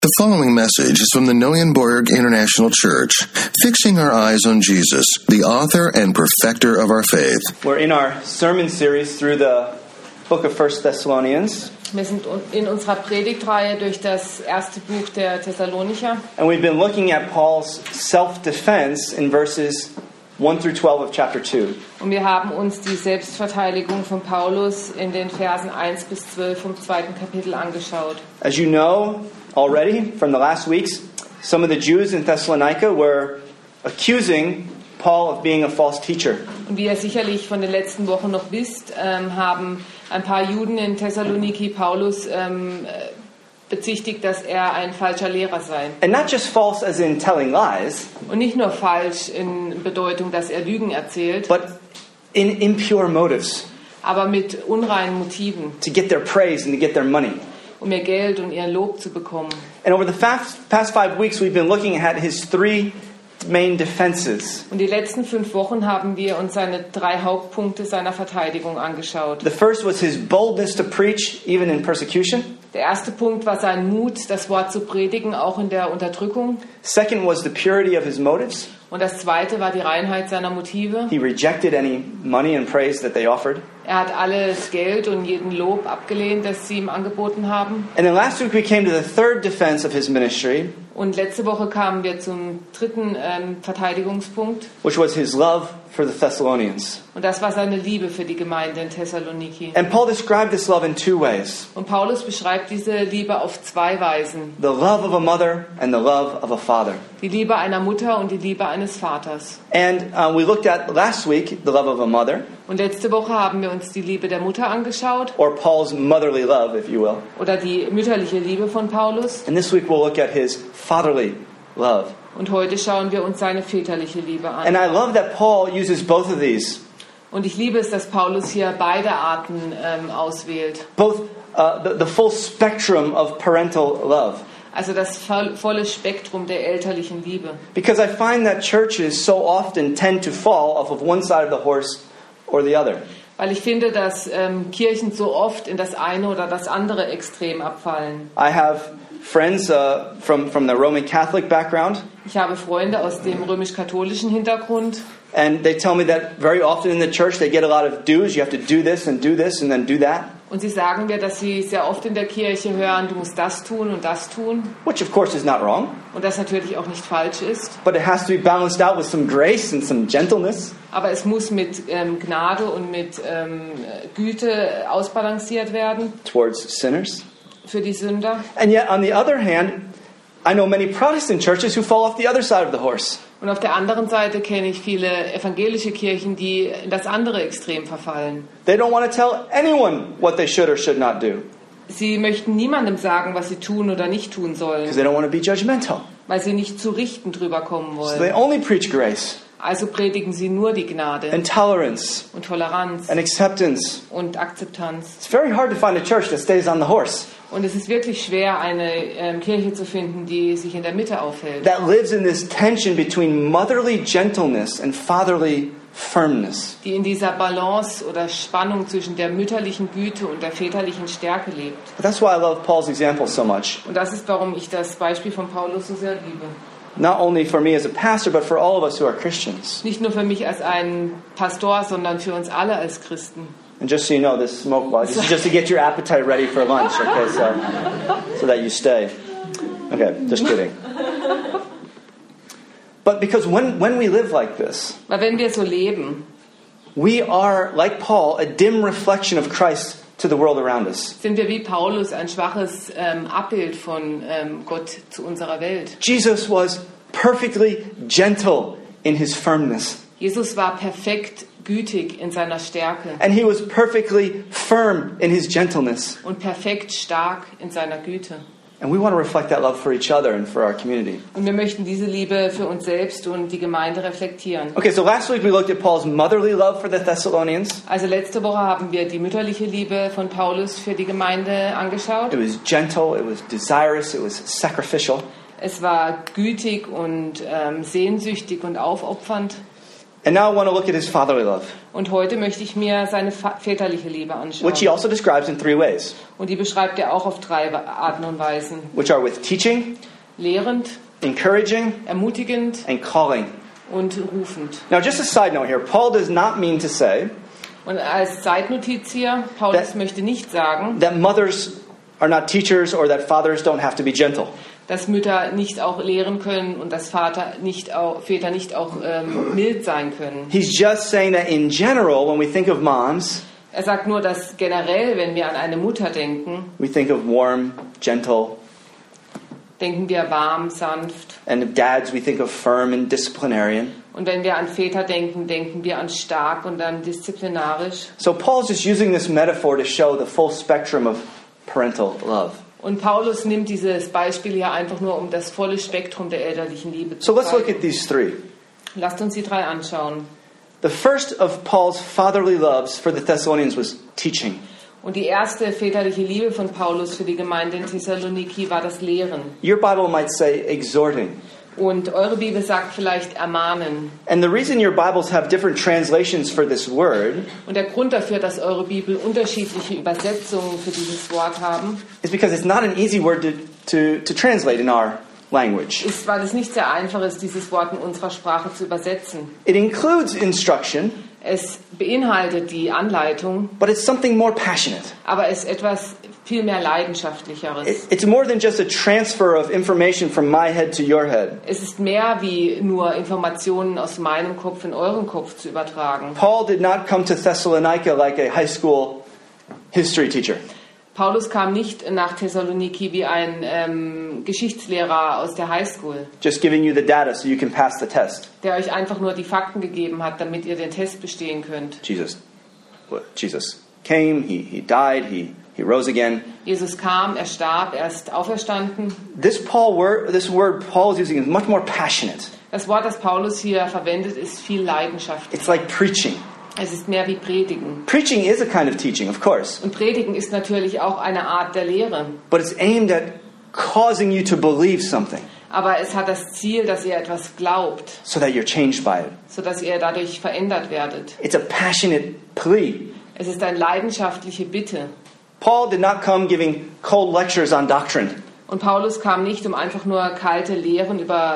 The following message is from the Neuenborg International Church, fixing our eyes on Jesus, the author and perfecter of our faith. We're in our sermon series through the book of 1 Thessalonians. Wir sind in unserer Predigtreihe durch das erste Buch der Thessalonicher. And we've been looking at Paul's self-defense in verses 1 through 12 of chapter 2. Und wir haben uns die Selbstverteidigung von Paulus in den Versen 1 bis 12 vom zweiten Kapitel angeschaut. As you know already from the last weeks, some of the Jews in Thessalonica were accusing Paul of being a false teacher. Und wie ihr sicherlich von den letzten Wochen noch wisst, haben ein paar Juden in Thessaloniki Paulus bezichtigt, dass er ein falscher Lehrer sei. And not just false as in telling lies, Und nicht nur falsch in Bedeutung, dass er Lügen erzählt, but in impure motives aber mit unreinen Motiven, to get their praise and to get their money. um ihr Geld und ihr Lob zu bekommen. And over the past 5 weeks, we've been looking at his 3 main defenses. Und die letzten 5 Wochen haben wir uns seine 3 Hauptpunkte seiner Verteidigung angeschaut. The first was his boldness to preach even in persecution. Der erste Punkt war sein Mut, das Wort zu predigen, auch in der Unterdrückung. Second was the purity of his motives. Und das zweite war die Reinheit seiner Motive. He rejected any money and praise that they offered. Er hat alles Geld und jeden Lob abgelehnt, das sie ihm angeboten haben. And then last week we came to the third defense of his ministry, Und letzte Woche kamen wir zum dritten Verteidigungspunkt. which was his love for the Thessalonians. Und das war seine Liebe für die Gemeinde in Thessaloniki. And Paul described this love in 2 ways. Und Paulus beschreibt diese Liebe auf 2 Weisen. The love of a mother and the love of a father. Die Liebe einer Mutter und die Liebe eines Vaters. And we looked at last week the love of a mother, Und letzte Woche haben wir uns die Liebe der Mutter angeschaut, or Paul's motherly love, if you will. oder die mütterliche Liebe von Paulus. And this week we'll look at his fatherly love. Und heute schauen wir uns seine väterliche Liebe And an. I love that Paul uses both of these. Und ich liebe es, dass Paulus hier beide Arten auswählt. Both the full spectrum of parental love. Also das volle Spektrum der elterlichen Liebe. Because I find that churches so often tend to fall off of one side of the horse or the other. Weil ich finde, dass Kirchen so oft in das eine oder das andere Extrem abfallen. I have friends from the Roman Catholic background, Ich habe Freunde aus dem römisch-katholischen Hintergrund. and they tell me that very often in the church they get a lot of do's. You have to do this and then do that. Und sie sagen mir, dass sie sehr oft in der Kirche hören, du musst das tun und das tun. Which of course is not wrong, Und das natürlich auch nicht falsch ist. but it has to be balanced out with some grace and some gentleness. Aber es muss mit Gnade und mit Güte ausbalanciert werden Towards sinners. für die Sünder. And yet, on the other hand, I know many Protestant churches who fall off the other side of the horse. Und auf der anderen Seite kenne ich viele evangelische Kirchen, die in das andere Extrem verfallen. They don't want to tell anyone what they should or should not do Sie möchten niemandem sagen, was sie tun oder nicht tun because sollen, they don't want to be judgmental. weil sie nicht zu richten drüber kommen So they wollen. only preach grace Also predigen sie nur die Gnade and tolerance und Toleranz and acceptance. und Akzeptanz. It's very hard to find a church that stays on the horse, Und es ist wirklich schwer, eine Kirche zu finden, die sich in der Mitte aufhält. that lives in this tension between motherly gentleness and fatherly firmness. Die in dieser Balance oder Spannung zwischen der mütterlichen Güte und der väterlichen Stärke lebt. But that's why I love Paul's example so much. Und das ist, warum ich das Beispiel von Paulus so sehr liebe. Not only for me as a pastor, but for all of us who are Christians. Nicht nur für mich als einen Pastor, sondern für uns alle als Christen. And just so you know, this smoke ball, this is just to get your appetite ready for lunch, okay, so that you stay. Okay, just kidding. But because when we live like this, Weil wenn wir so leben, we are, like Paul, a dim reflection of Christ to the world around us. sind wir wie Paulus ein schwaches Abbild von Gott zu unserer Welt. Jesus was perfectly gentle in his firmness, Jesus war perfekt gütig in seiner Stärke and he was perfectly firm in his gentleness. und perfekt stark in seiner Güte. And we want to reflect that love for each other and for our community. Und wir möchten diese Liebe für uns selbst und die Gemeinde reflektieren. Okay, so last week we looked at Paul's motherly love for the Thessalonians. Also letzte Woche haben wir die mütterliche Liebe von Paulus für die Gemeinde angeschaut. It was gentle, it was desirous, it was sacrificial. Es war gütig und sehnsüchtig und aufopfernd. And now I want to look at his fatherly love, Und heute möchte ich mir seine väterliche Liebe anschauen. which he also describes in 3 ways, Und die beschreibt er auch auf 3 Arten und Weisen. which are with teaching, Lehrend, encouraging, ermutigend and calling. und rufend. Now, just a side note here, Paul does not mean to say Und als Zeitnotiz hier, Paulus möchte nicht sagen, that mothers are not teachers or that fathers don't have to be gentle. dass Mütter nicht auch lehren können und dass Väter nicht auch mild sein können. He's just saying that in general, when we think of moms, Er sagt nur, dass generell, wenn wir an eine Mutter denken, we think of warm, gentle, denken wir warm, sanft. and of dads, we think of firm and disciplinarian. Und wenn wir an Väter denken, denken wir an stark und dann disziplinarisch. So Paul's just using this metaphor to show the full spectrum of parental love. Und Paulus nimmt dieses Beispiel hier einfach nur, um das volle Spektrum der elterlichen Liebe So zu let's look zeigen. at these 3. Lasst uns die 3 anschauen. The first of Paul's fatherly loves for the Thessalonians was teaching. Und die erste väterliche Liebe von Paulus für die Gemeinde in Thessaloniki war das Lehren. Your Bible might say exhorting. Und eure Bibel sagt vielleicht ermahnen. And the reason your Bibles have different translations for this word Und der Grund dafür, dass eure Bibel unterschiedliche Übersetzungen für dieses Wort haben, is because it's not an easy word to translate in our language. ist, weil es nicht sehr einfach ist, dieses Wort in unserer Sprache zu übersetzen. It includes instruction, Es beinhaltet die Anleitung, but it's something more passionate. aber es ist etwas viel mehr Leidenschaftlicheres. It's more than just a transfer of information from my head to your head. Es ist mehr wie nur Informationen aus meinem Kopf in euren Kopf zu übertragen. Paul did not come to Thessalonica like a high school history teacher. Paulus kam nicht nach Thessaloniki wie ein Geschichtslehrer aus der Highschool, Just giving you the data so you can pass the test. der euch einfach nur die Fakten gegeben hat, damit ihr den Test bestehen könnt. Jesus came, he died, he rose again. Jesus kam, er starb, er ist auferstanden. This word Paul is using is much more passionate. Das Wort, das Paulus hier verwendet, ist viel leidenschaftlich. It's like preaching. Es ist mehr wie Predigen. Preaching is a kind of teaching, of course, Und Predigen ist natürlich auch eine Art der Lehre. but it's aimed at causing you to believe something Aber es hat das Ziel, dass ihr etwas glaubt, so that you're changed by it. sodass ihr dadurch verändert werdet. It's a passionate plea. Es ist eine leidenschaftliche Bitte. Paul did not come giving cold lectures on doctrine. Und Paulus kam nicht, um einfach nur kalte Lehren über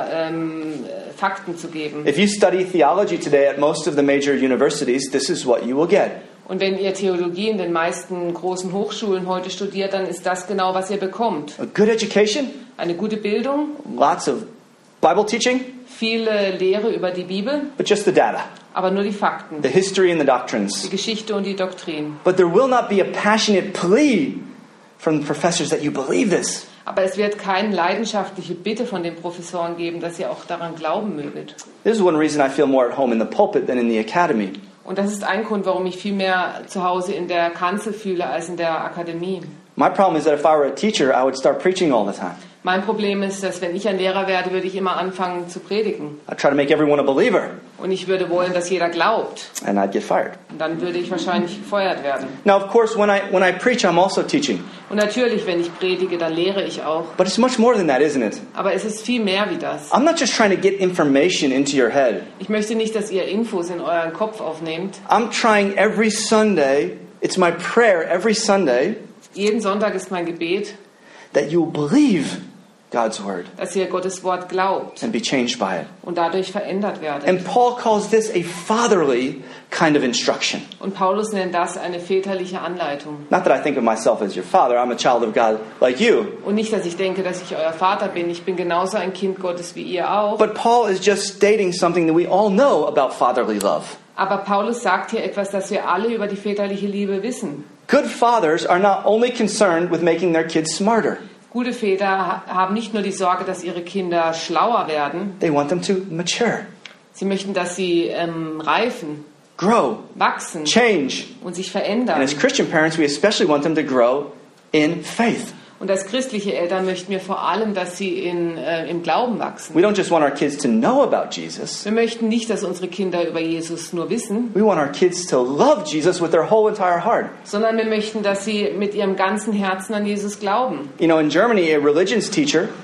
Fakten zu geben. If you study theology today at most of the major universities, this is what you will get. Und wenn ihr Theologie in den meisten großen Hochschulen heute studiert, dann ist das genau, was ihr bekommt. A good education, Eine gute Bildung, lots of Bible teaching, viele Lehre über die Bibel, but just the data, aber nur die Fakten, the history and the die doctrines. Geschichte und die Doktrin. But there will not be a passionate plea from the professors that you believe this. Aber es wird keine leidenschaftliche Bitte von den Professoren geben, dass ihr auch daran glauben möget. This is one reason I feel more at home in the pulpit than in the academy. Und das ist ein Grund, warum ich viel mehr zu Hause in der Kanzel fühle als in der Akademie. My problem is that if I were a teacher, I would start preaching all the time. Mein Problem ist, dass wenn ich ein Lehrer werde, würde ich immer anfangen zu predigen. I'd try to make everyone a believer, Und ich würde wollen, dass jeder glaubt. and I'd get fired. Und dann würde ich wahrscheinlich gefeuert werden. Now, of course, when I preach, I'm also teaching. Und natürlich, wenn ich predige, dann lehre ich auch. But it's much more than that, isn't it? Aber es ist viel mehr wie das. I'm not just trying to get information into your head. Ich möchte nicht, dass ihr Infos in euren Kopf aufnehmt. I'm trying every Sunday, it's my prayer every Sunday, Jeden Sonntag ist mein Gebet, that you'll believe God's word dass ihr Gottes Wort glaubt and be changed by it. und dadurch verändert werdet. And Paul calls this a fatherly kind of instruction. Und Paulus nennt das eine väterliche Anleitung. Not that I think of myself as your father, I'm a child of God like you. Und nicht, dass ich denke, dass ich euer Vater bin. Ich bin genauso ein Kind Gottes wie ihr auch. But Paul is just stating something that we all know about fatherly love. Aber Paulus sagt hier etwas, das wir alle über die väterliche Liebe wissen. Good fathers are not only concerned with making their kids smarter. Gute Väter haben nicht nur die Sorge, dass ihre Kinder schlauer werden. They want them to mature, Sie möchten, dass sie reifen, grow, wachsen change. und sich And verändern. as Christian parents, we especially want them to grow in faith. Und als christliche Eltern möchten wir vor allem, dass sie im Glauben wachsen. We don't just want our kids to know about Jesus. Wir möchten nicht, dass unsere Kinder über Jesus nur wissen, We want our kids to love Jesus with their whole entire heart. sondern wir möchten, dass sie mit ihrem ganzen Herzen an Jesus glauben. You know, in Germany, a religions teacher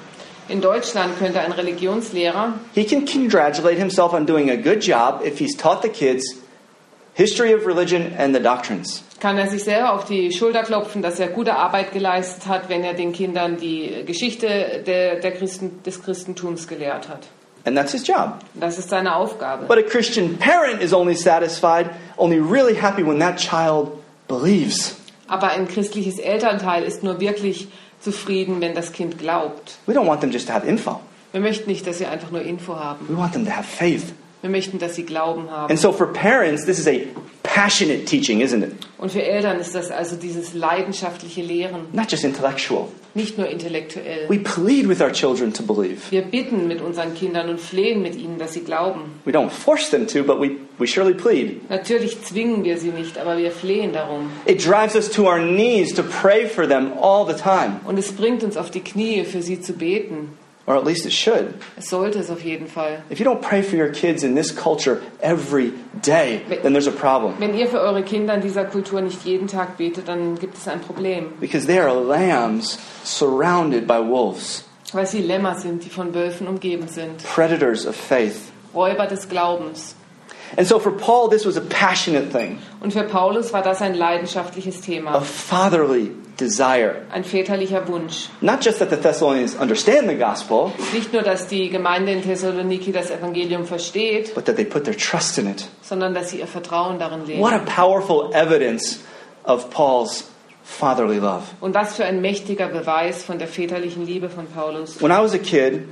In Deutschland könnte ein Religionslehrer, he can congratulate himself on doing a good job if he's taught the kids history of religion and the doctrines. kann er sich selber auf die Schulter klopfen, dass er gute Arbeit geleistet hat, wenn er den Kindern die Geschichte des Christentums gelehrt hat. And that's his job. Das ist seine Aufgabe. But a Christian parent is only satisfied, only really happy when that child believes. Aber ein christliches Elternteil ist nur wirklich zufrieden, wenn das Kind glaubt. We don't want them just to have info. Wir möchten nicht, dass sie einfach nur Info haben. We want them to have faith. Wir möchten, dass sie Glauben haben. And so for parents, this is a passionate teaching, isn't it? Und für Eltern ist das also dieses leidenschaftliche Lehren, Not just intellectual. nicht nur intellektuell. We plead with our children to believe. Wir bitten mit unseren Kindern und flehen mit ihnen, dass sie glauben. We don't force them to, but we surely plead. Natürlich zwingen wir sie nicht, aber wir flehen darum. It drives us to our knees to pray for them all the time. Und es bringt uns auf die Knie, für sie zu beten. Or at least it should. Es sollte es auf jeden Fall. If you don't pray for your kids in this culture every day, then there's a problem. Wenn ihr für eure Kinder in dieser Kultur nicht jeden Tag betet, dann gibt es ein Problem. Because they are lambs surrounded by wolves, Weil sie Lämmer sind, die von Wölfen umgeben sind. predators of faith. Räuber des Glaubens. And so for Paul, this was a passionate thing, Und für Paulus war das ein leidenschaftliches a Thema. fatherly desire. Ein väterlicher Wunsch. Not just that the Thessalonians understand the gospel, Nicht nur, dass die Gemeinde in Thessaloniki das Evangelium versteht, but that they put their trust in it. sondern dass sie ihr Vertrauen darin legen. What a powerful evidence of Paul's fatherly love. Und was für ein mächtiger Beweis von der väterlichen Liebe von Paulus. When I was a kid,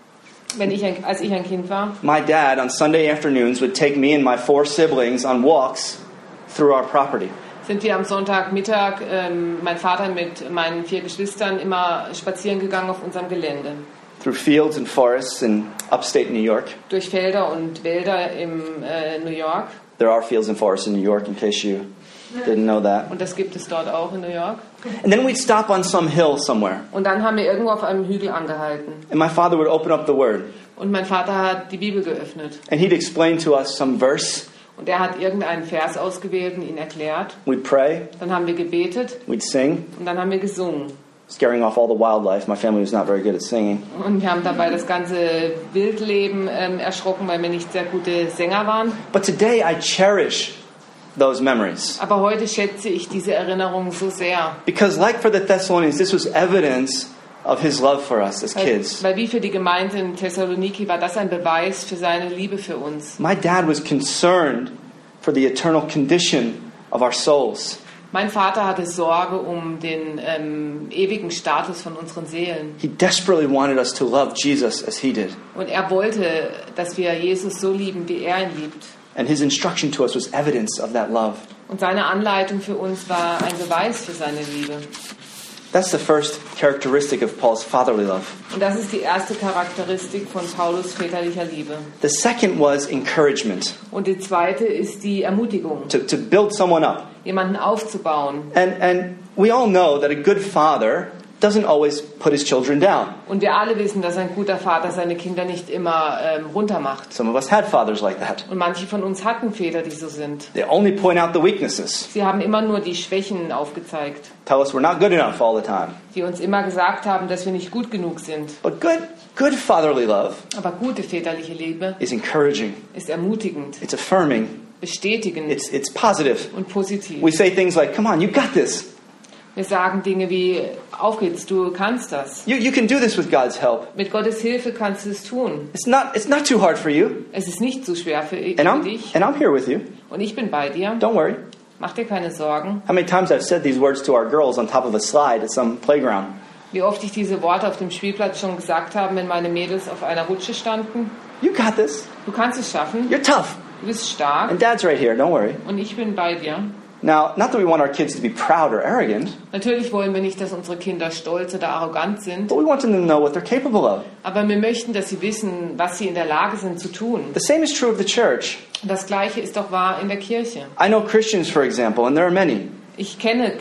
Als ich ein Kind war, my dad on Sunday afternoons would take me and my 4 siblings on walks through our property. sind wir am Sonntagmittag, mein Vater mit meinen 4 Geschwistern, immer spazieren gegangen auf unserem Gelände. Through fields and forests in upstate New York. Durch Felder und Wälder in New York. There are fields and forests in New York, in case you didn't know that. Und das gibt es dort auch in New York. And then we'd stop on some hill somewhere. Und dann haben wir irgendwo auf einem Hügel angehalten. And my father would open up the Word. Und mein Vater hat die Bibel geöffnet. And he'd explain to us some verse. Und er hat irgendeinen Vers ausgewählt und ihn erklärt. We'd pray. Dann haben wir gebetet We'd sing, und dann haben wir gesungen. scaring off all the wildlife. My family was not very good at singing. Und wir haben dabei das ganze Wildleben erschrocken, weil wir nicht sehr gute Sänger waren. But today I cherish those memories. Aber heute schätze ich diese Erinnerungen so sehr. Because like for the Thessalonians, this was evidence of his love for us as kids. Weil wie für die Gemeinde in Thessaloniki war das ein Beweis für seine Liebe für uns. My dad was concerned for the eternal condition of our souls. Mein Vater hatte Sorge um den ewigen Status von unseren Seelen. He desperately wanted us to love Jesus as he did. Und er wollte, dass wir Jesus so lieben, wie er ihn liebt. And his instruction to us was evidence of that love. Und seine Anleitung für uns war ein Beweis für seine Liebe. That's the first characteristic of Paul's fatherly love. Und das ist die erste Charakteristik von Paulus väterlicher Liebe. The second was encouragement, Und die zweite ist die Ermutigung, to build someone up. jemanden aufzubauen. And we all know that a good father doesn't always put his children down. Und wir alle wissen, dass ein guter Vater seine Kinder nicht immer runtermacht. Some of us had fathers like that. Und manche von uns hatten Väter, die so sind. They only point out the weaknesses, Sie haben immer nur die Schwächen aufgezeigt, tell us we're not good enough all the time. die uns immer gesagt haben, dass wir nicht gut genug sind. But good fatherly love Aber gute väterliche Liebe is encouraging. ist ermutigend, It's affirming. bestätigend It's positive. und positiv. We say things like, come on, you got this. Wir sagen Dinge wie, auf geht's, du kannst das. You can do this with God's help. Mit Gottes Hilfe kannst du es tun. It's not too hard for you. Es ist nicht zu schwer für And dich. I'm here with you. Und ich bin bei dir. Don't worry. Mach dir keine Sorgen. How many times I've said these words to our girls on top of a slide at some playground. Wie oft ich diese Worte auf dem Spielplatz schon gesagt habe, wenn meine Mädels auf einer Rutsche standen. You got this. Du kannst es schaffen. You're tough. Du bist stark. And Dad's right here. Don't worry. Und ich bin bei dir. Now, not that we want our kids to be proud or arrogant, Natürlich wollen wir nicht, dass unsere Kinder stolz oder arrogant sind. but we want them to know what they're capable of. Aber wir möchten, dass sie wissen, was sie in der Lage sind zu tun. The same is true of the church. Das Gleiche ist doch wahr in der Kirche. I know Christians, for example, and there are many, Ich kenne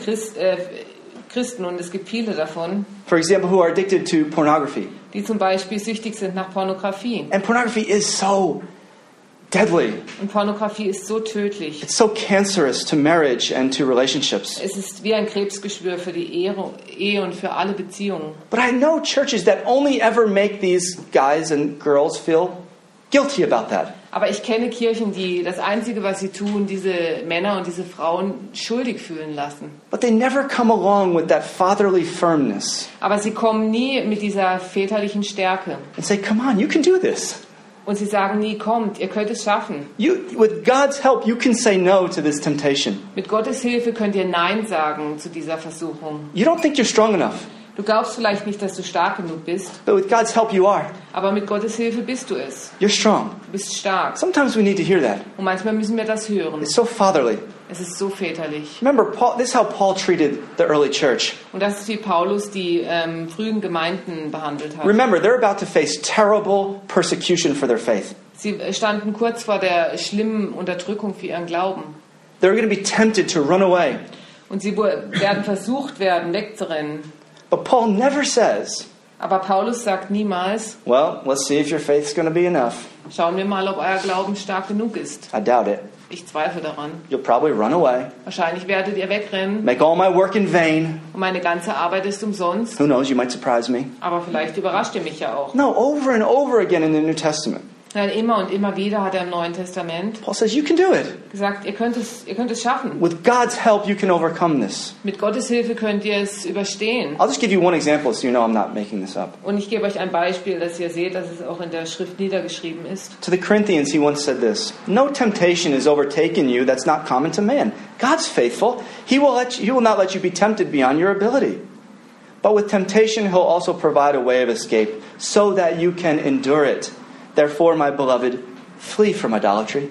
Christen, und es gibt viele davon, for example, who are addicted to pornography. die zum Beispiel süchtig sind nach Pornografie. And pornography is so deadly. Und Pornografie ist so tödlich. It's so cancerous to marriage and to relationships. Es ist wie ein Krebsgeschwür für die Ehe und für alle Beziehungen. But I know churches that only ever make these guys and girls feel guilty about that. Aber ich kenne Kirchen, die das Einzige, was sie tun, diese Männer und diese Frauen schuldig fühlen lassen. But they never come along with that fatherly firmness Aber sie kommen nie mit dieser väterlichen Stärke. and say, come on, you can do this. Und sie sagen nie, kommt, ihr könnt es schaffen. With God's help, you can say no to this temptation. Mit Gottes Hilfe könnt ihr Nein sagen zu dieser Versuchung. You don't think you're strong enough, Du glaubst vielleicht nicht, dass du stark genug bist, but with God's help, you are. aber mit Gottes Hilfe bist du es. You're strong. Du bist stark. Sometimes we need to hear that. Und manchmal müssen wir das hören. It's so fatherly. Es ist so väterlich. Remember, this is how Paul treated the early church. Und das ist, wie Paulus die frühen Gemeinden behandelt hat. Remember, they're about to face terrible persecution for their faith. Sie standen kurz vor der schlimmen Unterdrückung für ihren Glauben. They're going to be tempted to run away. Und sie werden versucht werden, wegzurennen. But Paul never says, Aber Paulus sagt niemals, well, let's see if your faith's going to be enough. schauen wir mal, ob euer Glauben stark genug ist. I doubt it. Ich zweifle daran. You'll probably run away, Wahrscheinlich werdet ihr wegrennen make all my work in vain. und meine ganze Arbeit ist umsonst. Who knows, you might surprise me. Aber vielleicht überrascht ihr mich ja auch. No, over and over again in the New Testament, Denn immer und immer wieder hat er im Neuen Testament Paul says, you can do it. gesagt, ihr könnt es schaffen. With God's help, you can overcome this. Mit Gottes Hilfe könnt ihr es überstehen. I'll just give you one example so you know I'm not making this up. Und ich gebe euch ein Beispiel, dass ihr seht, dass es auch in der Schrift niedergeschrieben ist. To the Corinthians, he once said this, no temptation has overtaken you that's not common to man. God's faithful. He will not let you be tempted beyond your ability. But with temptation, he'll also provide a way of escape so that you can endure it. Therefore, my beloved, flee from idolatry.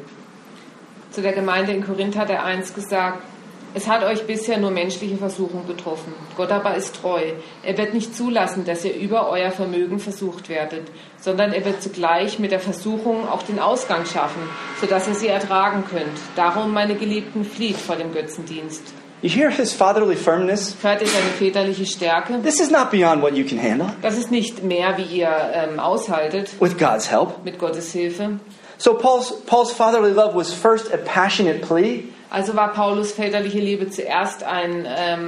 Zu der Gemeinde in Korinth hat er eins gesagt: Es hat euch bisher nur menschliche Versuchung getroffen. Gott aber ist treu. Er wird nicht zulassen, dass ihr über euer Vermögen versucht werdet, sondern er wird zugleich mit der Versuchung auch den Ausgang schaffen, sodass ihr sie ertragen könnt. Darum, meine Geliebten, flieht vor dem Götzendienst. You hear his fatherly firmness? Hört ihr seine väterliche Stärke? This is not beyond what you can handle. Das ist nicht mehr, wie ihr aushaltet, With God's help. mit Gottes Hilfe. So Paul's fatherly love was first a passionate plea. Also war Paulus väterliche Liebe zuerst eine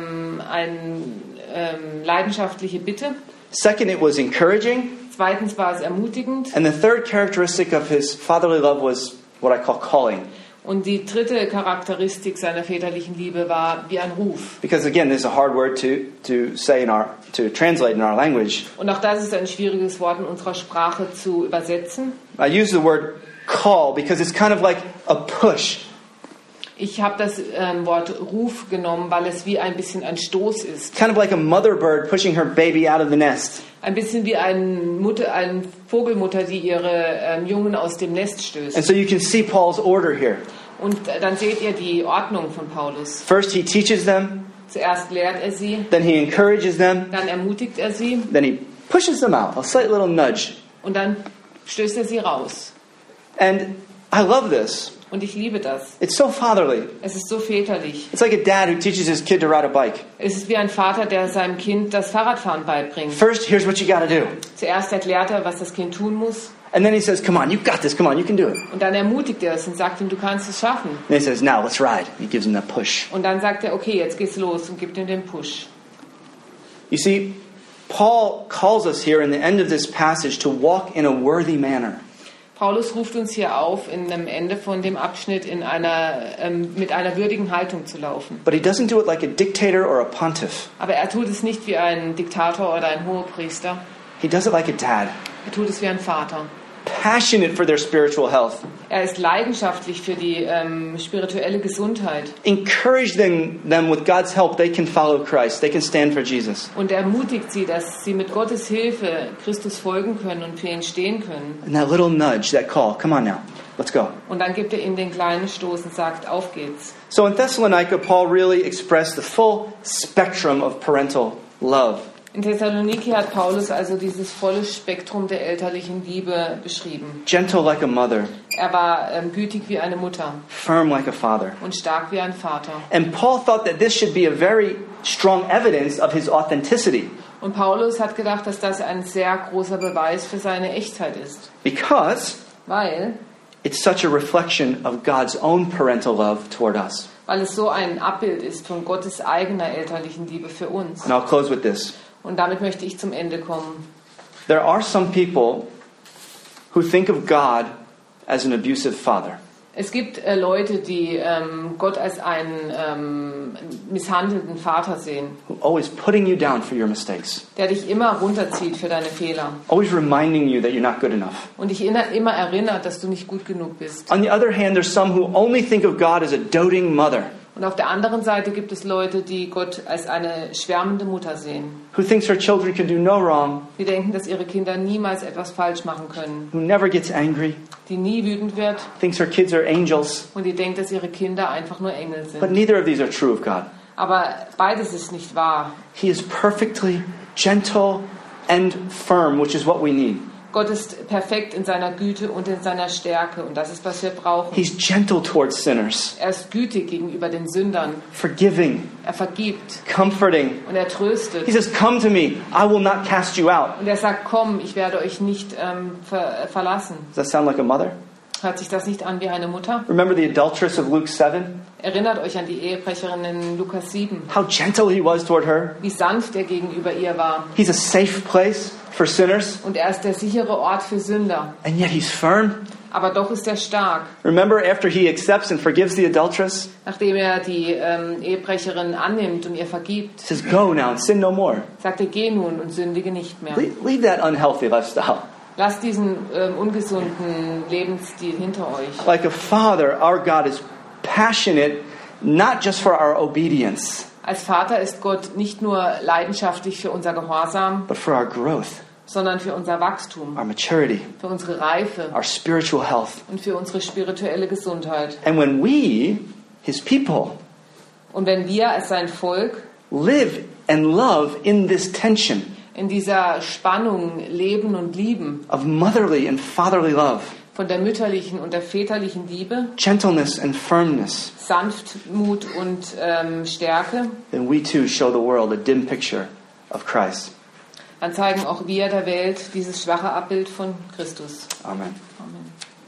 leidenschaftliche Bitte. Second, it was encouraging. Zweitens war es ermutigend. And the third characteristic of his fatherly love was what I call calling. Und die dritte Charakteristik seiner väterlichen Liebe war wie ein Ruf. Because again, this is a hard word to say to translate in our language. Und auch das ist ein schwieriges Wort in unserer Sprache zu übersetzen. I use the word call because it's kind of like a push. Ich habe das Wort Ruf genommen, weil es wie ein bisschen ein Stoß ist. Kind of like a mother bird pushing her baby out of the nest. Ein bisschen wie eine Vogelmutter, die ihre Jungen aus dem Nest stößt. And so you can see Paul's order here. Und dann seht ihr die Ordnung von Paulus. First he teaches them, Zuerst lehrt er sie, then he encourages them, dann ermutigt er sie then he pushes them out, a slight little nudge. und dann stößt er sie raus. And I love this. Und ich liebe das. It's so fatherly. Es ist so väterlich. It's like a dad who teaches his kid to ride a bike. Es ist wie ein Vater, der seinem Kind das Fahrradfahren beibringt. First, here's what you got to do. Zuerst erklärt er, was das Kind tun muss. And then he says, come on, you got this. Come on, you can do it. Und dann ermutigt er es und sagt ihm, du kannst es schaffen. And he says, now let's ride. He gives him that push. Und dann sagt er, okay, jetzt geht's los und gibt ihm den Push. You see, Paul calls us here in the end of this passage to walk in a worthy manner. Paulus ruft uns hier auf, in am Ende von dem Abschnitt mit einer würdigen Haltung zu laufen. But he doesn't do it like a dictator or a pontiff. Aber er tut es nicht wie ein Diktator oder ein Hohepriester. He does it like a dad. Er tut es wie ein Vater. Passionate for their spiritual health. Er ist leidenschaftlich für die spirituelle Gesundheit. Encourage them with God's help, they can follow Christ. They can stand for Jesus. Und er ermutigt sie, dass sie mit Gottes Hilfe Christus folgen können und für ihn stehen können. And that little nudge, that call, come on now, let's go. Und dann gibt er ihnen den kleinen Stoß und sagt, auf geht's. So in Thessalonica, Paul really expressed the full spectrum of parental love. In Thessaloniki hat Paulus also dieses volle Spektrum der elterlichen Liebe beschrieben. Gentle like a mother, Er war gütig wie eine Mutter firm like a father. und stark wie ein Vater. And Paul thought that this should be a very strong evidence of his authenticity. Und Paulus hat gedacht, dass das ein sehr großer Beweis für seine Echtheit ist. Because Weil it's such a reflection of God's own parental love toward us. Weil es so ein Abbild ist von Gottes eigener elterlichen Liebe für uns. And I'll close with this. Und damit möchte ich zum Ende kommen. There are some people who think of God as an abusive father. Es gibt Leute, die Gott als einen misshandelnden Vater sehen, Who always putting you down for your mistakes. der dich immer runterzieht für deine Fehler Always reminding you that you're not good enough. und dich immer erinnert, dass du nicht gut genug bist. On the other hand, there's some who only think of God as a doting mother. Und auf der anderen Seite gibt es Leute, die Gott als eine schwärmende Mutter sehen. Who thinks her children can do no wrong. Die denken, dass ihre Kinder niemals etwas falsch machen können. Who never gets angry. Die nie wütend wird Thinks her kids are angels. und die denkt, dass ihre Kinder einfach nur Engel But sind. neither of these are true of God. Aber beides ist nicht wahr. He is perfectly gentle and firm, which is what we need. Gott ist perfekt in seiner Güte und in seiner Stärke und das ist, was wir brauchen. He's gentle towards sinners, Er ist gütig gegenüber den Sündern. forgiving, Er vergibt comforting. und er tröstet. He says, "Come to me, I will not cast you out." Und er sagt, komm, ich werde euch nicht verlassen. Does that sound like a mother? Hört sich das nicht an wie eine Mutter? Remember the adulteress of Luke 7? Erinnert euch an die Ehebrecherin in Lukas 7. How gentle he was toward her. Wie sanft er gegenüber ihr war. He's a safe place for sinners, Und er ist der sichere Ort für Sünder. and yet he's firm. Aber doch ist er stark. Remember after he accepts and forgives the adulteress? Nachdem er die Ehebrecherin annimmt und ihr vergibt, He says, "Go now and sin no more." sagt er, geh nun und sündige nicht mehr. Leave that unhealthy lifestyle. Lasst diesen ungesunden Lebensstil hinter euch. Like a father, our God is passionate not just for our obedience, Als Vater ist Gott nicht nur leidenschaftlich für unser Gehorsam, but for our growth, sondern für unser Wachstum, our maturity, für unsere Reife our spiritual health. und für unsere spirituelle Gesundheit. And when we, his people, Und wenn wir als sein Volk live and love in this tension in dieser Spannung leben und lieben, of motherly and fatherly love, von der mütterlichen und der väterlichen Liebe, gentleness and firmness, Sanftmut und Stärke, then we too show the world a dim picture of Christ. dann zeigen auch wir der Welt dieses schwache Abbild von Christus. Amen. Amen.